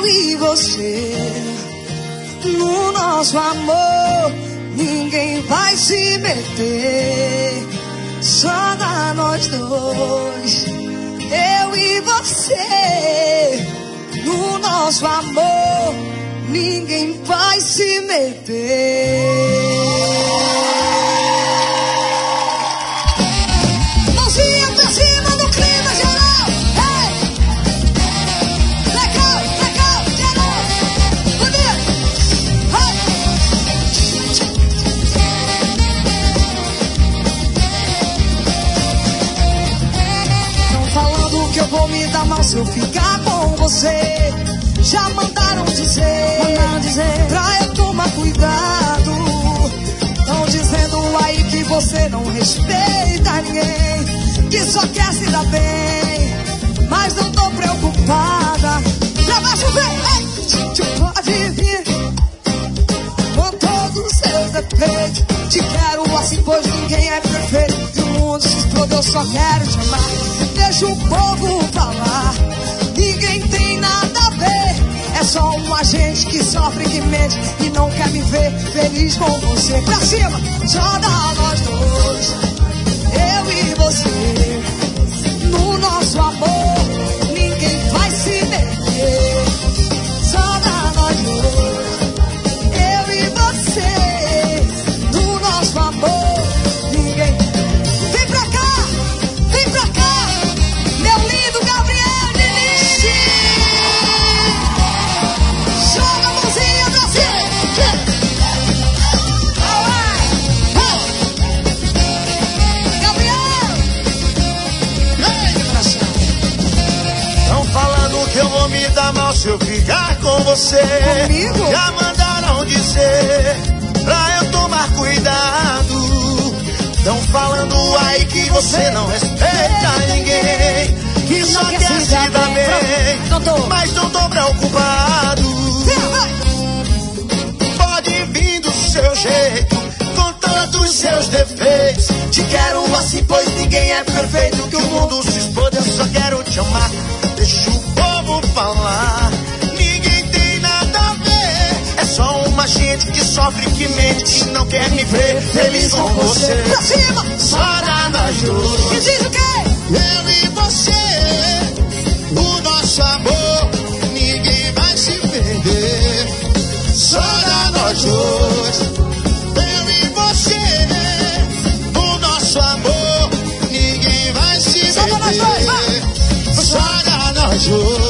e você. No nosso amor ninguém vai se meter. Só dá nós dois, eu e você. No nosso amor ninguém vai se meter. Mãozinha pra cima no clima geral. Hey! Legal, legal, geral. Bonito. Hey! Tão falando que eu vou me dar mal se eu ficar com você. Já mandaram dizer pra eu tomar cuidado. Tão dizendo aí que você não respeita ninguém, que só quer se dar bem, mas não tô preocupada. Já vai chover, tu pode vir com todos os seus defeitos. Te quero assim, pois ninguém é perfeito. E o mundo se explode, eu só quero te amar. Deixa o povo falar, ninguém tem nada a ver. É só um agente que sofre, que mente e não quer me ver feliz com você. Pra cima, só dá nós dois, eu e você. No nosso amor ninguém vai se meter. Só dá nós dois, eu e você. No nosso amor ninguém. Vem pra cá, meu lindo Gabriel Diniz. Joga a mãozinha pra cima. Gabriel. Tão falando que eu vou me dar mal se eu ficar com você. Comigo? Já mandaram dizer pra eu tomar cuidado. Tão falando aí que você não respeita ninguém, que só quer se dar bem, mas não tô preocupado. Pode vir do seu jeito, com todos os seus defeitos. Te quero assim, pois ninguém é perfeito. Que o mundo se exploda, eu só quero te amar. Deixa o povo falar, ninguém tem nada a ver. É só uma gente que sofre, que mente, não quer me ver feliz com você. Pra cima, Só dá nós dois, e diz o quê? eu e você. O nosso amor ninguém vai se perder. Só dá nós dois, eu e você. O nosso amor ninguém vai se Só dá nós dois, perder. Só dá nós dois.